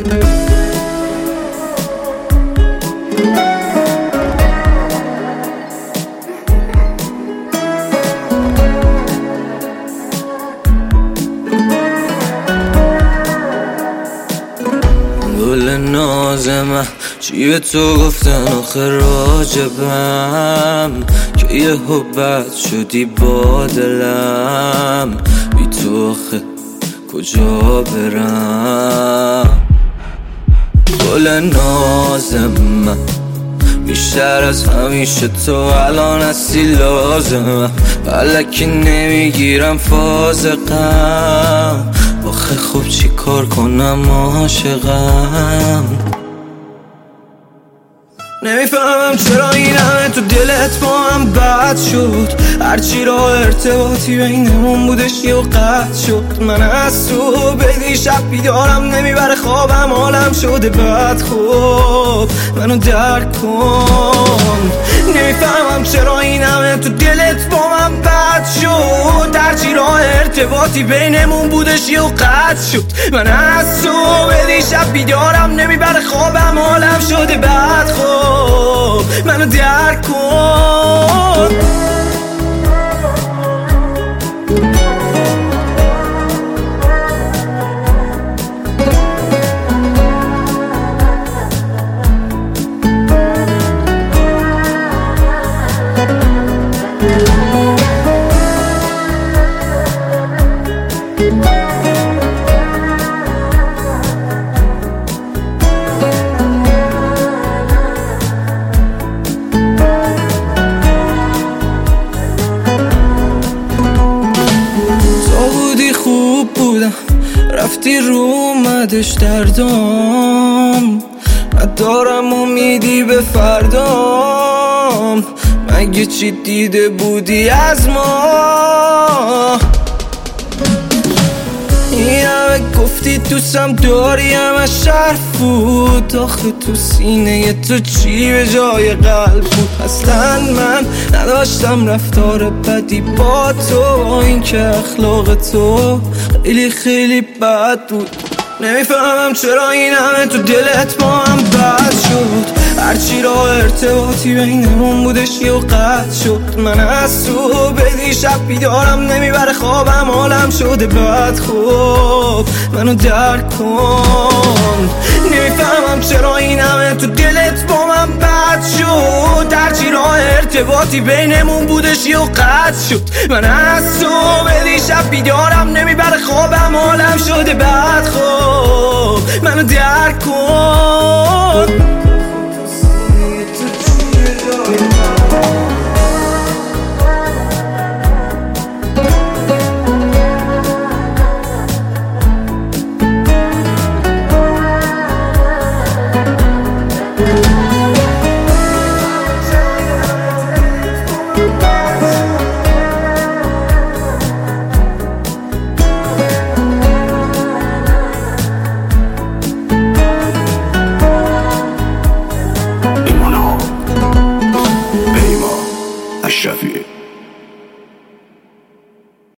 گل نازمه چی به تو گفتن آخه راجبم که یه حبت شدی با دلم، بی تو آخه کجا برم؟ گل نازمه بیشتر از همیشه تو الان هستی لازمم، بلکی نمیگیرم فاز غم، آخه خوب چی کار کنم عاشقم. نمیفهمم چرا این همه تو دلت با هم بد شد، هرچی را ارتباطی بینمون بودش یه قطع شد. من از تو بدی شب بیدارم نمیبره خوابم، حالم شده بد خوب منو درک کن. نمیفهمم چرا این همه تو دلت با من بد شد، هرچی را ارتباطی بینمون بودش یه قطع شد. من از تو بدی شب بیدارم نمیبره خوابم، حالم شده بد خوب منو درک کن. خوب بودم رفتی رو اومدش دردم، ندارم امیدی به فردام، مگه چی دیده بودی از ما؟ این همه گفتی دوستم داری همش حرف بود، آخه تو سینه تو چی به جای قلب بود؟ اصلا من نداشتم رفتار بدی با تو، این که اخلاق تو خیلی خیلی بد بود. نمیفهمم چرا این همه تو دلت با هم بد شد، هرچی را ارتباطی بینمون بودش یه قطع شد. من از تو بدی شب بیدارم نمیبره خوابم، حالم شده بد خوب منو درک کن. نمیفهمم چرا این همه تو دلت با من بد شد، هرچی را ارتباطی بینمون بودش یه قطع شد. من از تو بدی شب بیدارم نمیبره خوابم، حالم شده بد خوب منو درک کن.